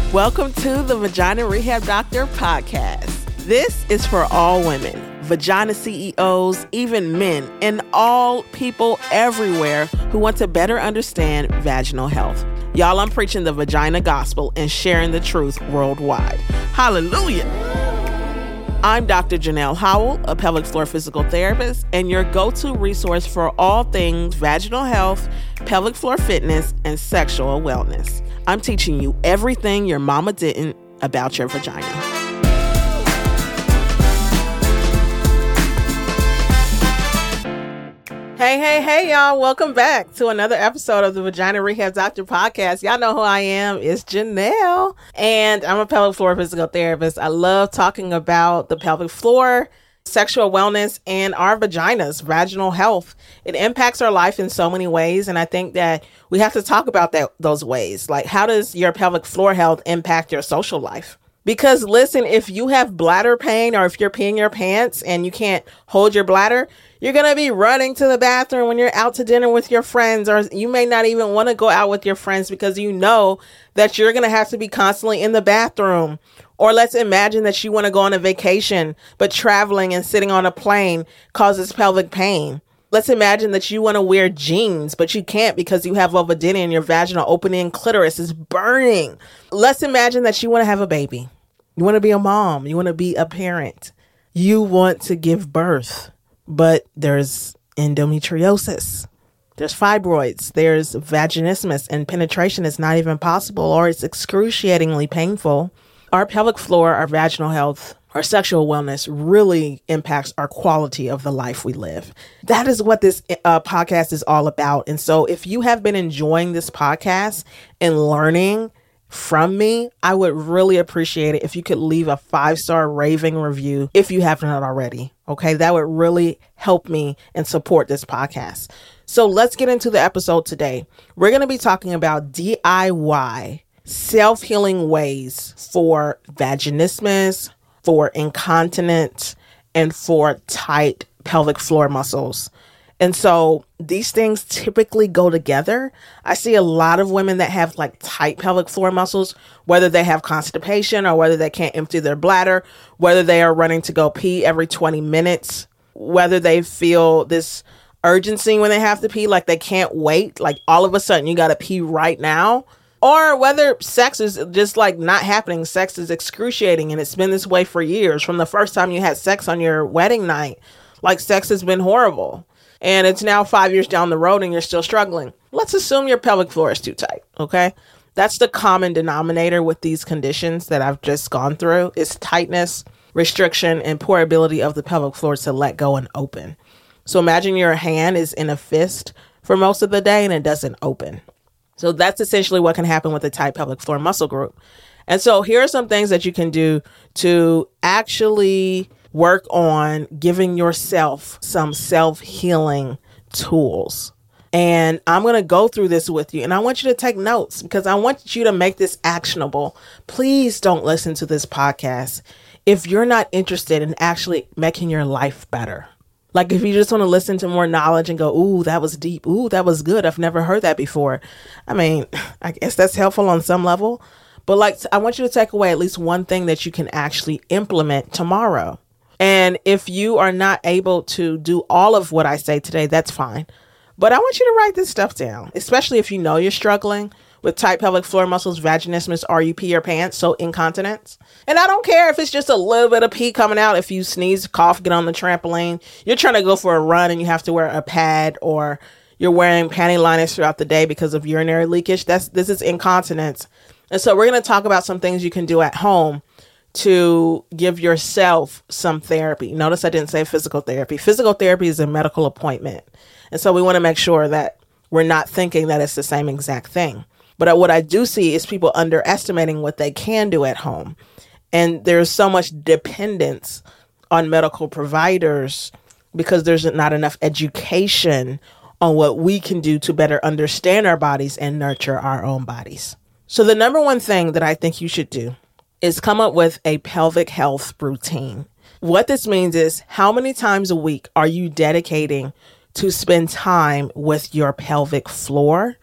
Welcome to the Vagina Rehab Doctor podcast. This is for all women, vagina CEOs, even men, and all people everywhere who want to better understand vaginal health. Y'all, I'm preaching the vagina gospel and sharing the truth worldwide. Hallelujah. I'm Dr. Janelle Howell, a pelvic floor physical therapist, and your go-to resource for all things vaginal health, pelvic floor fitness, and sexual wellness. I'm teaching you everything your mama didn't about your vagina. Hey, y'all. Welcome back to another episode of the Vagina Rehab Doctor podcast. Y'all know who I am. It's Janelle, and I'm a pelvic floor physical therapist. I love talking about the pelvic floor, sexual wellness, and our vaginas, vaginal health. It impacts our life in so many ways, and I think that we have to talk about those ways. Like, how does your pelvic floor health impact your social life? Because listen, if you have bladder pain or if you're peeing your pants and you can't hold your bladder, you're going to be running to the bathroom when you're out to dinner with your friends, or you may not even want to go out with your friends because you know that you're going to have to be constantly in the bathroom. Or let's imagine that you want to go on a vacation, but traveling and sitting on a plane causes pelvic pain. Let's imagine that you want to wear jeans, but you can't because you have vulvodynia and your vaginal opening clitoris is burning. Let's imagine that you want to have a baby. You want to be a mom. You want to be a parent. You want to give birth, but there's endometriosis. There's fibroids. There's vaginismus, and penetration is not even possible, or it's excruciatingly painful. Our pelvic floor, our vaginal health, our sexual wellness really impacts our quality of the life we live. That is what this podcast is all about. And so if you have been enjoying this podcast and learning from me, I would really appreciate it if you could leave a 5-star raving review if you have not already. Okay, that would really help me and support this podcast. So let's get into the episode today. We're going to be talking about DIY self-healing ways for vaginismus, for incontinence, and for tight pelvic floor muscles. And so these things typically go together. I see a lot of women that have like tight pelvic floor muscles, whether they have constipation or whether they can't empty their bladder, whether they are running to go pee every 20 minutes, whether they feel this urgency when they have to pee, like they can't wait, like all of a sudden you got to pee right now. Or whether sex is just like not happening. Sex is excruciating and it's been this way for years. From the first time you had sex on your wedding night, like sex has been horrible. And it's now 5 years down the road and you're still struggling. Let's assume your pelvic floor is too tight, okay? That's the common denominator with these conditions that I've just gone through is tightness, restriction, and poor ability of the pelvic floor to let go and open. So imagine your hand is in a fist for most of the day and it doesn't open. So that's essentially what can happen with the tight pelvic floor muscle group. And so here are some things that you can do to actually work on giving yourself some self-healing tools. And I'm going to go through this with you. And I want you to take notes because I want you to make this actionable. Please don't listen to this podcast if you're not interested in actually making your life better. Like if you just want to listen to more knowledge and go, ooh, that was deep. Ooh, that was good. I've never heard that before. I mean, I guess that's helpful on some level. But like, I want you to take away at least one thing that you can actually implement tomorrow. And if you are not able to do all of what I say today, that's fine. But I want you to write this stuff down, especially if you know you're struggling with tight pelvic floor muscles, vaginismus, or you pee your pants, so incontinence. And I don't care if it's just a little bit of pee coming out. If you sneeze, cough, get on the trampoline, you're trying to go for a run and you have to wear a pad, or you're wearing panty liners throughout the day because of urinary leakage. This is incontinence. And so we're going to talk about some things you can do at home to give yourself some therapy. Notice I didn't say physical therapy. Physical therapy is a medical appointment. And so we want to make sure that we're not thinking that it's the same exact thing. But what I do see is people underestimating what they can do at home. And there's so much dependence on medical providers because there's not enough education on what we can do to better understand our bodies and nurture our own bodies. So the number one thing that I think you should do is come up with a pelvic health routine. What this means is how many times a week are you dedicating to spend time with your pelvic floor,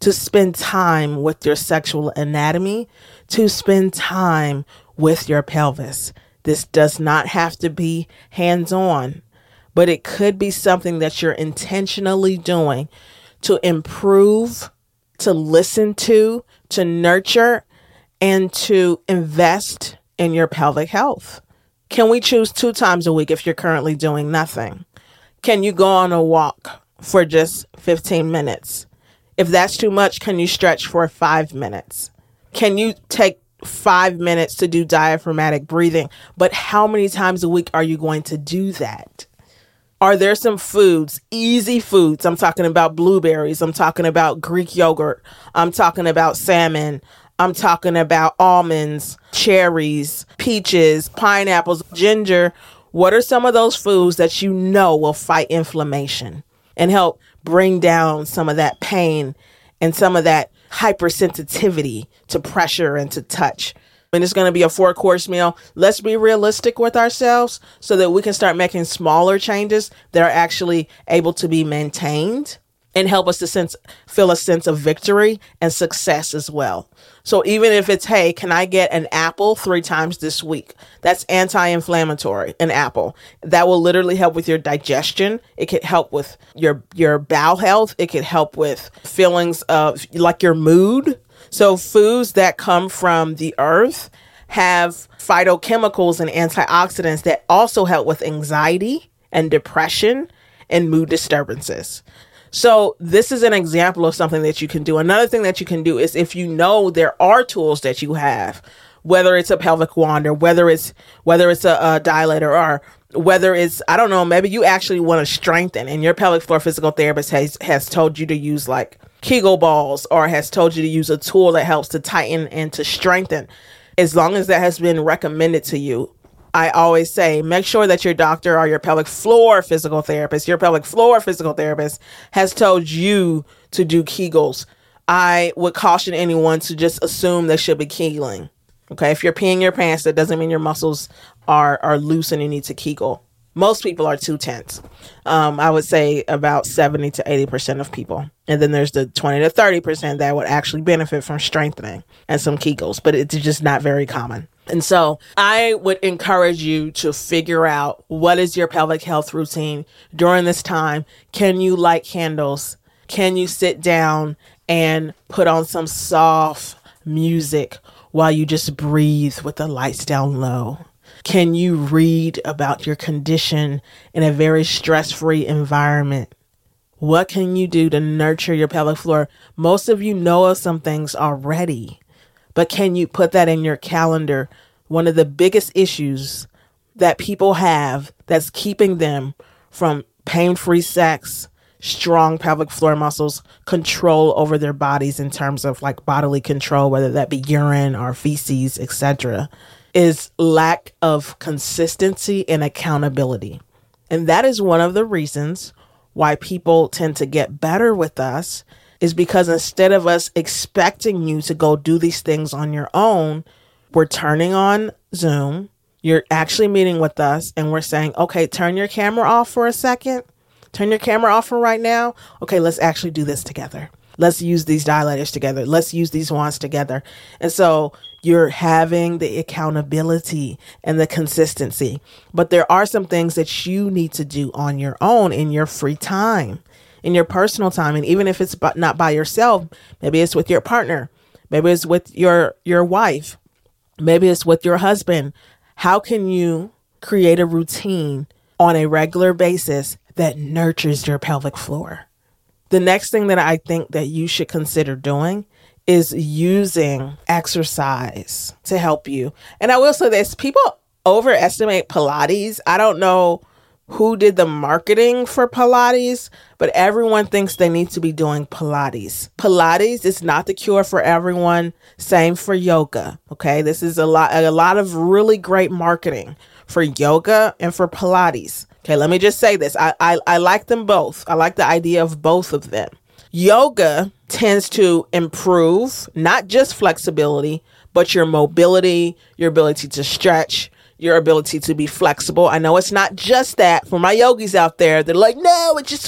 to spend time with your sexual anatomy, to spend time with your pelvis. This does not have to be hands-on, but it could be something that you're intentionally doing to improve, to listen to nurture, and to invest in your pelvic health. Can we choose 2 times a week if you're currently doing nothing? Can you go on a walk for just 15 minutes? If that's too much, can you stretch for 5 minutes? Can you take 5 minutes to do diaphragmatic breathing? But how many times a week are you going to do that? Are there some foods, easy foods? I'm talking about blueberries. I'm talking about Greek yogurt. I'm talking about salmon. I'm talking about almonds, cherries, peaches, pineapples, ginger. What are some of those foods that you know will fight inflammation and help bring down some of that pain and some of that hypersensitivity to pressure and to touch? And it's going to be a 4-course meal. Let's be realistic with ourselves so that we can start making smaller changes that are actually able to be maintained and help us to feel a sense of victory and success as well. So even if it's, hey, can I get an apple 3 times this week? That's anti-inflammatory, an apple. That will literally help with your digestion. It could help with your bowel health. It could help with feelings of like your mood. So foods that come from the earth have phytochemicals and antioxidants that also help with anxiety and depression and mood disturbances. So this is an example of something that you can do. Another thing that you can do is if you know there are tools that you have, whether it's a pelvic wand or whether it's a dilator or whether it's, I don't know, maybe you actually want to strengthen and your pelvic floor physical therapist has told you to use like Kegel balls or has told you to use a tool that helps to tighten and to strengthen. As long as that has been recommended to you, I always say, make sure that your doctor or your pelvic floor physical therapist has told you to do Kegels. I would caution anyone to just assume they should be Kegeling. Okay. If you're peeing your pants, that doesn't mean your muscles are loose and you need to Kegel. Most people are too tense. I would say about 70 to 80% of people. And then there's the 20 to 30% that would actually benefit from strengthening and some Kegels, but it's just not very common. And so I would encourage you to figure out what is your pelvic health routine during this time. Can you light candles? Can you sit down and put on some soft music while you just breathe with the lights down low? Can you read about your condition in a very stress-free environment? What can you do to nurture your pelvic floor? Most of you know of some things already, but can you put that in your calendar? One of the biggest issues that people have that's keeping them from pain-free sex, strong pelvic floor muscles, control over their bodies in terms of like bodily control, whether that be urine or feces, etc., is lack of consistency and accountability. And that is one of the reasons why people tend to get better with us, is because instead of us expecting you to go do these things on your own, we're turning on Zoom, you're actually meeting with us, and we're saying, okay, turn your camera off for a second. Turn your camera off for right now. Okay, let's actually do this together. Let's use these dilators together. Let's use these wands together. And so you're having the accountability and the consistency. But there are some things that you need to do on your own in your free time, in your personal time. And even if it's not by yourself, maybe it's with your partner. Maybe it's with your wife. Maybe it's with your husband. How can you create a routine on a regular basis that nurtures your pelvic floor? The next thing that I think that you should consider doing is using exercise to help you. And I will say this, people overestimate Pilates. I don't know who did the marketing for Pilates, but everyone thinks they need to be doing Pilates. Pilates is not the cure for everyone. Same for yoga. Okay. This is a lot of really great marketing for yoga and for Pilates. Okay. Let me just say this. I like them both. I like the idea of both of them. Yoga tends to improve not just flexibility, but your mobility, your ability to stretch, your ability to be flexible. I know it's not just that. For my yogis out there, they're like, no,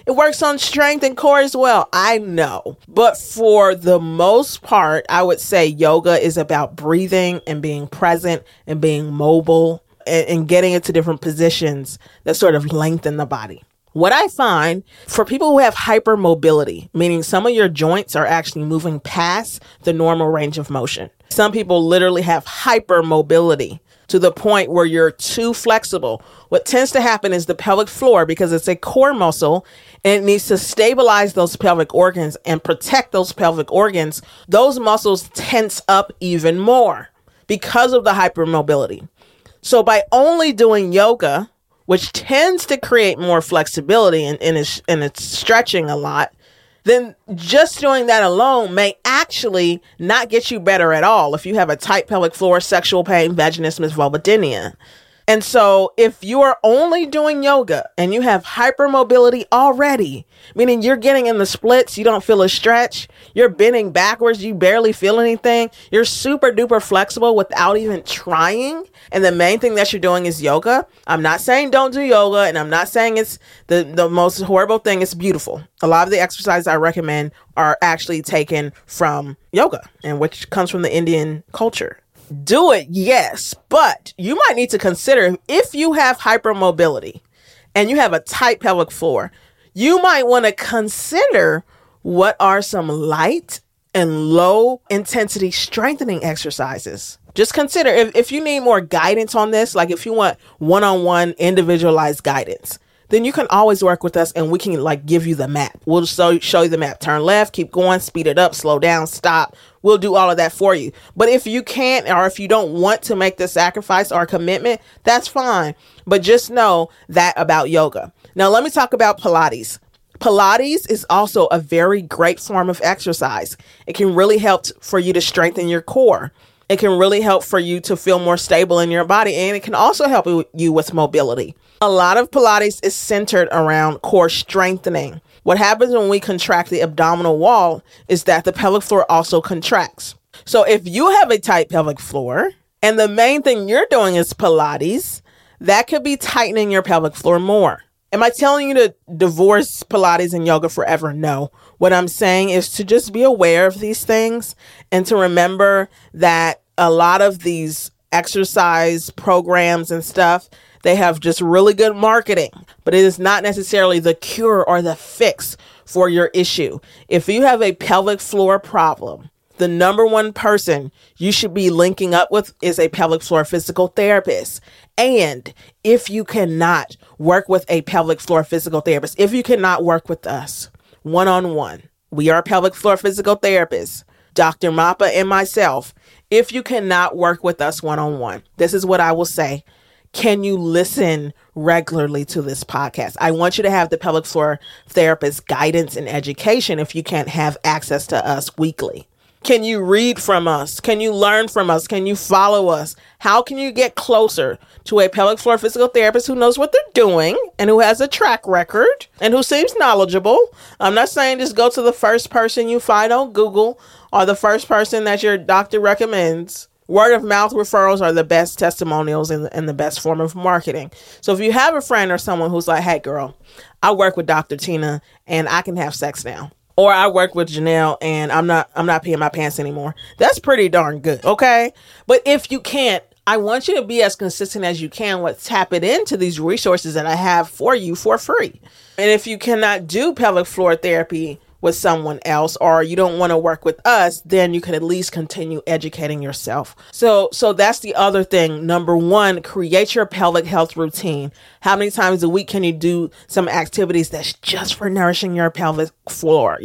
It works on strength and core as well. I know. But for the most part, I would say yoga is about breathing and being present and being mobile and getting into different positions that sort of lengthen the body. What I find for people who have hypermobility, meaning some of your joints are actually moving past the normal range of motion. Some people literally have hypermobility to the point where you're too flexible. What tends to happen is the pelvic floor, because it's a core muscle and it needs to stabilize those pelvic organs and protect those pelvic organs, those muscles tense up even more because of the hypermobility. So by only doing yoga, which tends to create more flexibility and it's stretching a lot, then just doing that alone may actually not get you better at all if you have a tight pelvic floor, sexual pain, vaginismus, vulvodynia. And so if you are only doing yoga and you have hypermobility already, meaning you're getting in the splits, you don't feel a stretch, you're bending backwards, you barely feel anything, you're super duper flexible without even trying, and the main thing that you're doing is yoga. I'm not saying don't do yoga, and I'm not saying it's the most horrible thing. It's beautiful. A lot of the exercises I recommend are actually taken from yoga, and which comes from the Indian culture. Do it, yes, but you might need to consider if you have hypermobility and you have a tight pelvic floor, you might want to consider what are some light and low intensity strengthening exercises. Just consider if you need more guidance on this, like if you want one-on-one individualized guidance, then you can always work with us and we can give you the map. We'll show you the map. Turn left, keep going, speed it up, slow down, stop. We'll do all of that for you. But if you can't, or if you don't want to make the sacrifice or commitment, that's fine. But just know that about yoga. Now, let me talk about Pilates. Pilates is also a very great form of exercise. It can really help for you to strengthen your core. It can really help for you to feel more stable in your body, and it can also help you with mobility. A lot of Pilates is centered around core strengthening. What happens when we contract the abdominal wall is that the pelvic floor also contracts. So if you have a tight pelvic floor and the main thing you're doing is Pilates, that could be tightening your pelvic floor more. Am I telling you to divorce Pilates and yoga forever? No. What I'm saying is to just be aware of these things and to remember that a lot of these exercise programs and stuff, they have just really good marketing, but it is not necessarily the cure or the fix for your issue. If you have a pelvic floor problem, the number one person you should be linking up with is a pelvic floor physical therapist. And if you cannot work with a pelvic floor physical therapist, if you cannot work with us one-on-one, we are pelvic floor physical therapists, Dr. Mappa and myself. If you cannot work with us one-on-one, this is what I will say. Can you listen regularly to this podcast? I want you to have the pelvic floor therapist guidance and education if you can't have access to us weekly. Can you read from us? Can you learn from us? Can you follow us? How can you get closer to a pelvic floor physical therapist who knows what they're doing and who has a track record and who seems knowledgeable? I'm not saying just go to the first person you find on Google or the first person that your doctor recommends. Word of mouth referrals are the best testimonials and the best form of marketing. So if you have a friend or someone who's like, hey girl, I work with Dr. Tina and I can have sex now. Or I work with Janelle and I'm not peeing my pants anymore. That's pretty darn good. Okay. But if you can't, I want you to be as consistent as you can with tapping into these resources that I have for you for free. And if you cannot do pelvic floor therapy with someone else, or you don't want to work with us, then you can at least continue educating yourself. So that's the other thing. Number one, create your pelvic health routine. How many times a week can you do some activities that's just for nourishing your pelvic floor,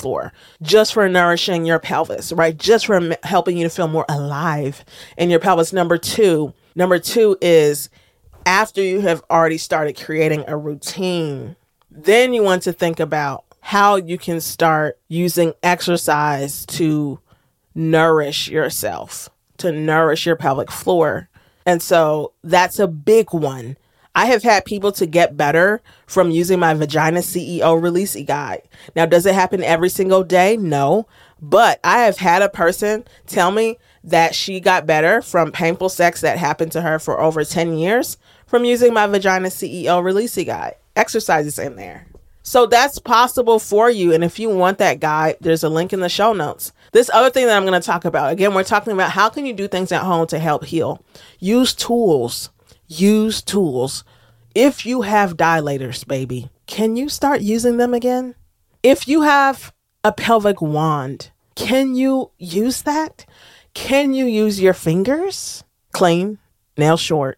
just for nourishing your pelvis, right? Just for helping you to feel more alive in your pelvis. Number two is after you have already started creating a routine, then you want to think about how you can start using exercise to nourish yourself, to nourish your pelvic floor. And so that's a big one. I have had people to get better from using my Vagina CEO Release Guide. Now, does it happen every single day? No. But I have had a person tell me that she got better from painful sex that happened to her for over 10 years from using my Vagina CEO Release Guide. Exercises in there. So that's possible for you. And if you want that guide, there's a link in the show notes. This other thing that I'm going to talk about, again, we're talking about how can you do things at home to help heal. Use tools. Use tools. If you have dilators, baby, can you start using them again? If you have a pelvic wand, can you use that? Can you use your fingers? Clean, nails short,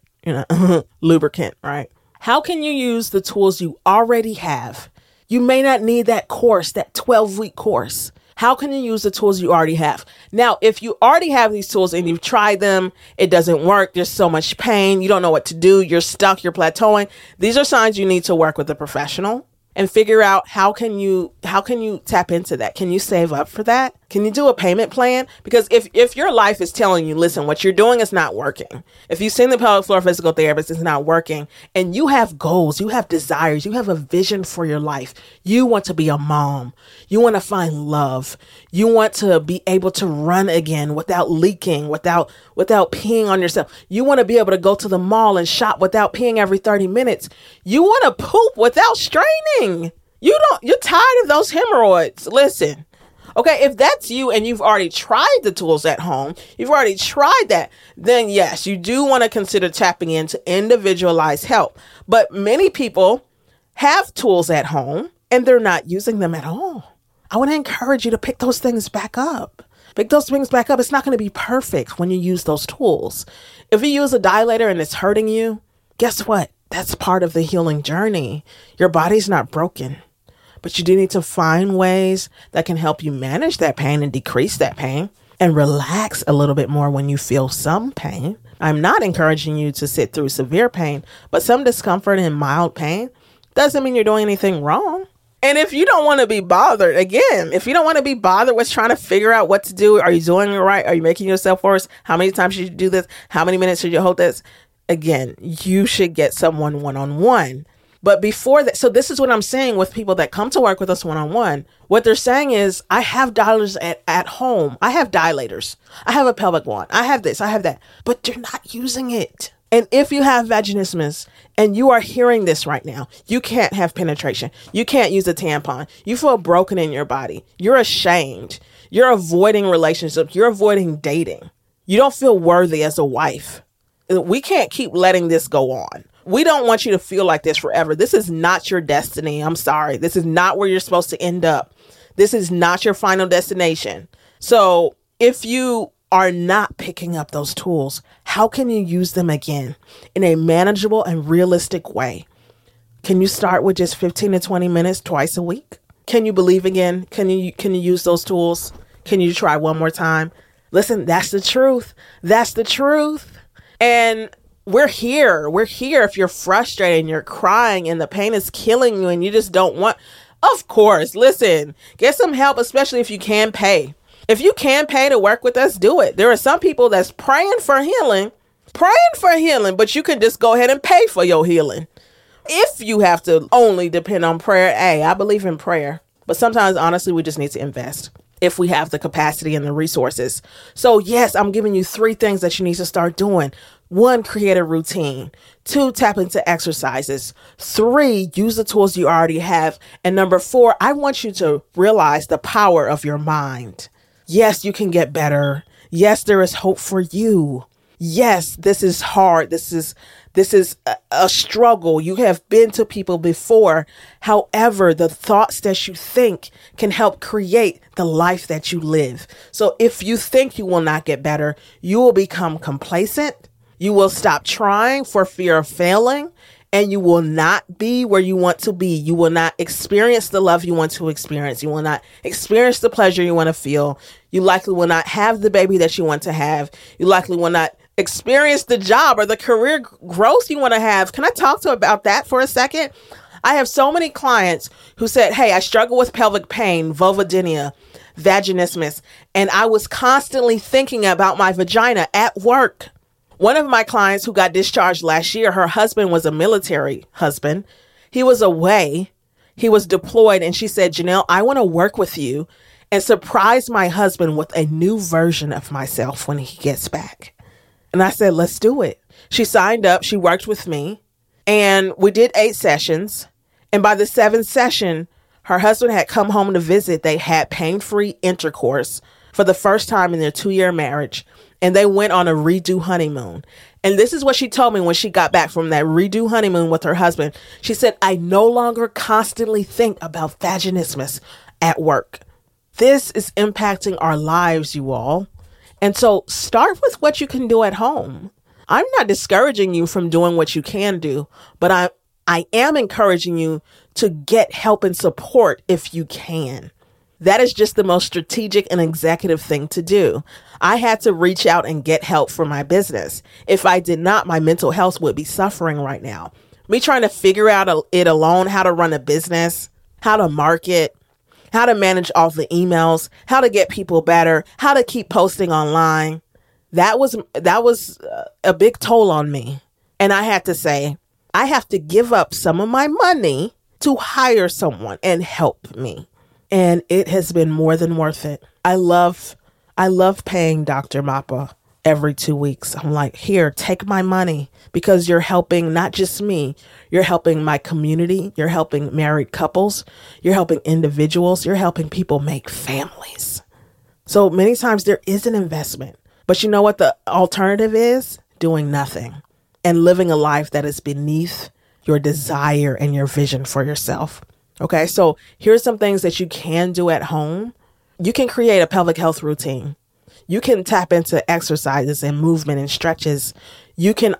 lubricant, right? How can you use the tools you already have? You may not need that course, that 12-week course. How can you use the tools you already have? Now, if you already have these tools and you've tried them, it doesn't work, there's so much pain, you don't know what to do, you're stuck, you're plateauing. These are signs you need to work with a professional and figure out how can you tap into that? Can you save up for that? Can you do a payment plan? Because if your life is telling you, listen, what you're doing is not working. If you've seen the pelvic floor physical therapist, it's not working. And you have goals, you have desires, you have a vision for your life. You want to be a mom. You want to find love. You want to be able to run again without leaking, without peeing on yourself. You want to be able to go to the mall and shop without peeing every 30 minutes. You want to poop without straining. You're tired of those hemorrhoids. Listen. Okay, if that's you and you've already tried the tools at home, you've already tried that, then yes, you do want to consider tapping into individualized help. But many people have tools at home and they're not using them at all. I want to encourage you to pick those things back up. Pick those things back up. It's not going to be perfect when you use those tools. If you use a dilator and it's hurting you, guess what? That's part of the healing journey. Your body's not broken. But you do need to find ways that can help you manage that pain and decrease that pain and relax a little bit more when you feel some pain. I'm not encouraging you to sit through severe pain, but some discomfort and mild pain doesn't mean you're doing anything wrong. And if you don't want to be bothered, again, if you don't want to be bothered with trying to figure out what to do, are you doing it right? Are you making yourself worse? How many times should you do this? How many minutes should you hold this? Again, you should get someone one-on-one. But before that, so this is what I'm saying with people that come to work with us one-on-one. What they're saying is, I have dilators at home. I have dilators. I have a pelvic wand. I have this. I have that. But you're not using it. And if you have vaginismus and you are hearing this right now, you can't have penetration. You can't use a tampon. You feel broken in your body. You're ashamed. You're avoiding relationships. You're avoiding dating. You don't feel worthy as a wife. We can't keep letting this go on. We don't want you to feel like this forever. This is not your destiny. I'm sorry. This is not where you're supposed to end up. This is not your final destination. So if you are not picking up those tools, how can you use them again in a manageable and realistic way? Can you start with just 15 to 20 minutes twice a week? Can you believe again? Can you use those tools? Can you try one more time? Listen, that's the truth. That's the truth. And we're here. We're here if you're frustrated and you're crying and the pain is killing you and you just don't want. Of course, listen, get some help, especially if you can pay. If you can pay to work with us, do it. There are some people that's praying for healing, but you can just go ahead and pay for your healing. If you have to only depend on prayer, hey, I believe in prayer. But sometimes, honestly, we just need to invest if we have the capacity and the resources. So yes, I'm giving you 3 things that you need to start doing. 1, create a routine. 2, tap into exercises. 3, use the tools you already have. And number 4, I want you to realize the power of your mind. Yes, you can get better. Yes, there is hope for you. Yes, this is hard. This is a struggle. You have been to people before. However, the thoughts that you think can help create the life that you live. So if you think you will not get better, you will become complacent. You will stop trying for fear of failing, and you will not be where you want to be. You will not experience the love you want to experience. You will not experience the pleasure you want to feel. You likely will not have the baby that you want to have. You likely will not experience the job or the career growth you want to have. Can I talk about that for a second? I have so many clients who said, hey, I struggle with pelvic pain, vulvodynia, vaginismus, and I was constantly thinking about my vagina at work. One of my clients who got discharged last year, her husband was a military husband. He was away. He was deployed. And she said, Janelle, I want to work with you and surprise my husband with a new version of myself when he gets back. And I said, let's do it. She signed up. She worked with me and we did 8 sessions. And by the 7th session, her husband had come home to visit. They had pain-free intercourse for the first time in their 2-year marriage. And they went on a redo honeymoon. And this is what she told me when she got back from that redo honeymoon with her husband. She said, I no longer constantly think about vaginismus at work. This is impacting our lives, you all. And so start with what you can do at home. I'm not discouraging you from doing what you can do, but I am encouraging you to get help and support if you can. That is just the most strategic and executive thing to do. I had to reach out and get help for my business. If I did not, my mental health would be suffering right now. Me trying to figure out it alone, how to run a business, how to market, how to manage all the emails, how to get people better, how to keep posting online. That was a big toll on me. And I had to say, I have to give up some of my money to hire someone and help me. And it has been more than worth it. I love paying Dr. Mappa every 2 weeks. I'm like, here, take my money, because you're helping not just me. You're helping my community. You're helping married couples. You're helping individuals. You're helping people make families. So many times there is an investment. But you know what the alternative is? Doing nothing and living a life that is beneath your desire and your vision for yourself. Okay, so here's some things that you can do at home. You can create a pelvic health routine. You can tap into exercises and movement and stretches. You can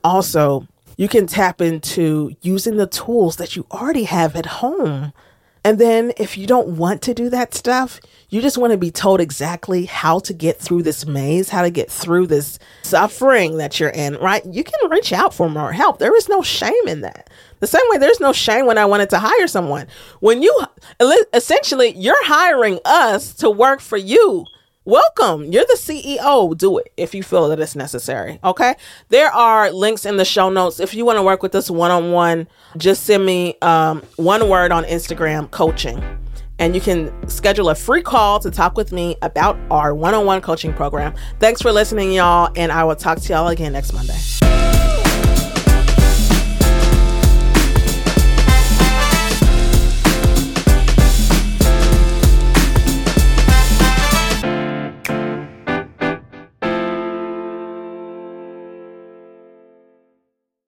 tap into using the tools that you already have at home. And then if you don't want to do that stuff, you just want to be told exactly how to get through this maze, how to get through this suffering that you're in, right? You can reach out for more help. There is no shame in that. The same way there's no shame when I wanted to hire someone. When essentially, you're hiring us to work for you. Welcome. You're the CEO. Do it if you feel that it's necessary. Okay. There are links in the show notes. If you want to work with us one-on-one, just send me one word on Instagram, coaching. And you can schedule a free call to talk with me about our one-on-one coaching program. Thanks for listening, y'all. And I will talk to y'all again next Monday.